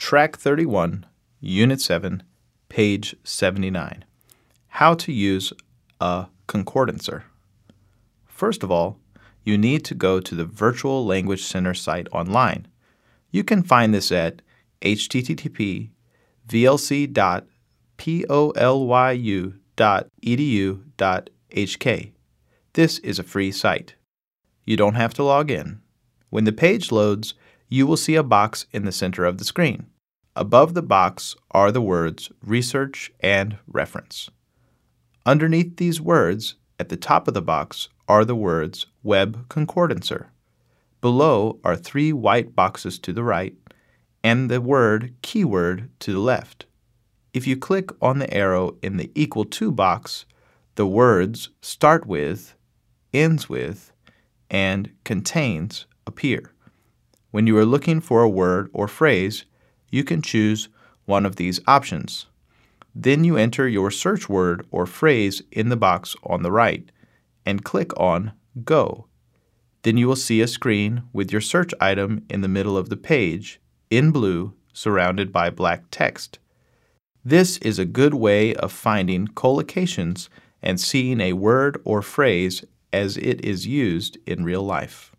Track 31, Unit 7, page 79. How to use a concordancer. First of all, you need to go to the Virtual Language Center site online. You can find this at http://vlc.polyu.edu.hk. This is a free site. You don't have to log in. When the page loads, you will see a box in the center of the screen. Above the box are the words Research and Reference. Underneath these words, at the top of the box, are the words Web Concordancer. Below are 3 white boxes to the right and the word Keyword to the left. If you click on the arrow in the Equal To box, the words Start With, Ends With, and Contains appear. When you are looking for a word or phrase, you can choose one of these options. Then you enter your search word or phrase in the box on the right and click on Go. Then you will see a screen with your search item in the middle of the page, in blue, surrounded by black text. This is a good way of finding collocations and seeing a word or phrase as it is used in real life.